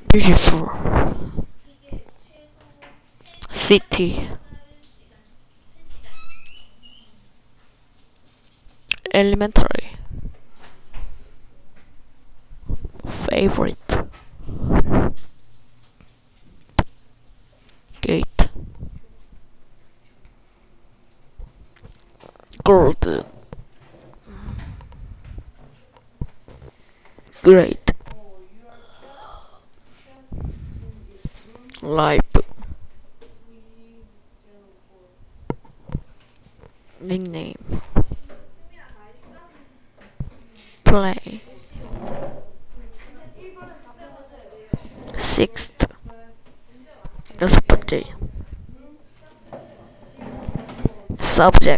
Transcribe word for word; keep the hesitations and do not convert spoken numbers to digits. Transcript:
beautiful city. Elementary. Favorite. Gate. Golden. Great. Life. Nickname. Play. Sixth. Respect. Subject.